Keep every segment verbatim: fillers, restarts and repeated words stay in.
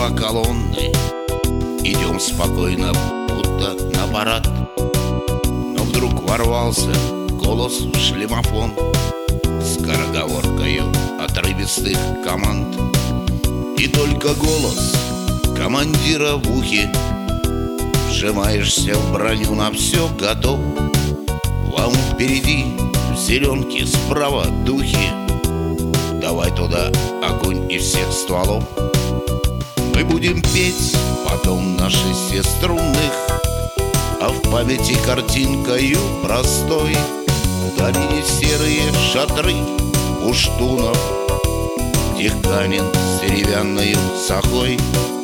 два колонны. Идем спокойно, будто на парад. Но вдруг ворвался голос в шлемофон скороговоркою отрывистых команд. И только голос командира в ухе: вжимаешься в броню, на все готов. Вам впереди в зеленке, справа духи. Давай туда огонь из всех стволов. Мы будем петь потом на шесте струнных, а в памяти картинкою простой. В долине серые шатры пуштунов, Тихканин с деревянною сахой.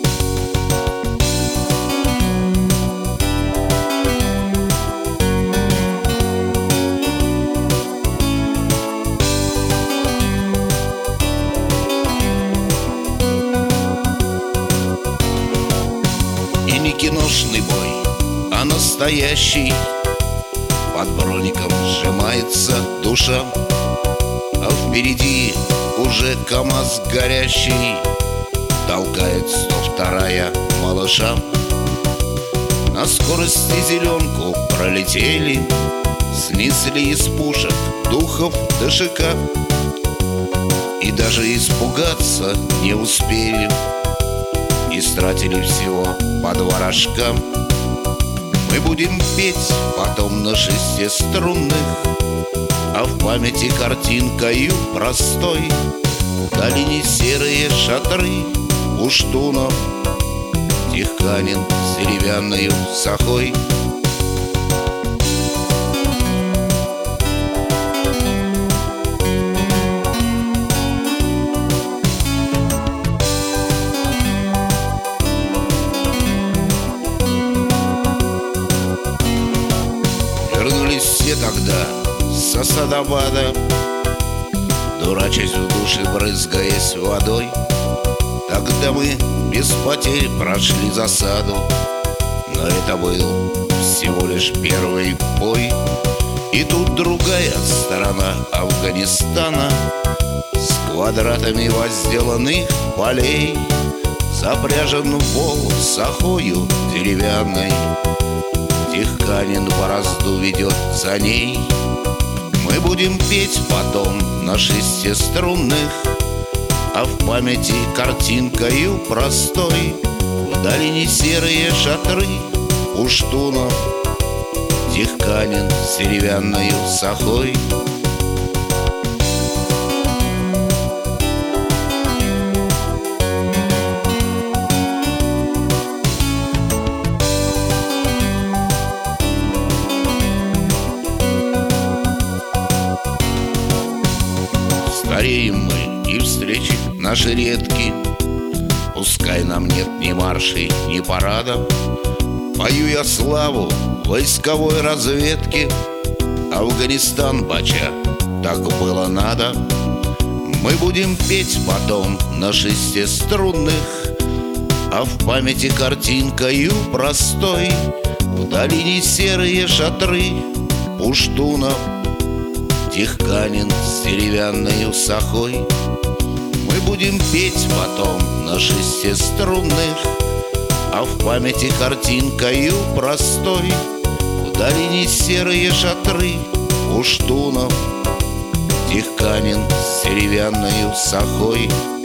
И не киношный бой, а настоящий. Под броником сжимается душа, а впереди уже КамАЗ горящий толкает сто вторая малыша. На скорости зеленку пролетели, снесли из пушек духов ДШК. И даже испугаться не успели, истратили всего по два рожка. Мы будем петь потом на шесте струнных, а в памяти картинкою простой. В долине серые шатры пуштунов, Тихканин с деревянною сахой. Вернулись все тогда с Асадабада, дурачась в душе, брызгаясь водой. Тогда мы без потерь прошли засаду, но это был всего лишь первый бой. И тут другая сторона Афганистана с квадратами возделанных полей, запряжен вол сахою деревянной, Тихканин борозду ведет за ней. Мы будем петь потом на шесте струнных, а в памяти картинкою простой. В долине серые шатры пуштунов, Тихканин с деревянною сахой. Стареем мы, и встречи наши редки. Пускай нам нет ни маршей, ни парадов. Пою я славу войсковой разведки. Афганистан, бача, так было надо. Мы будем петь потом на шесте струнных, а в памяти картинкою простой. В долине серые шатры пуштунов, Тихканин с деревянною сахой. Мы будем петь потом на шесте струнных, а в памяти картинкою простой. В долине серые шатры пуштунов, Тихканин с деревянною сахой.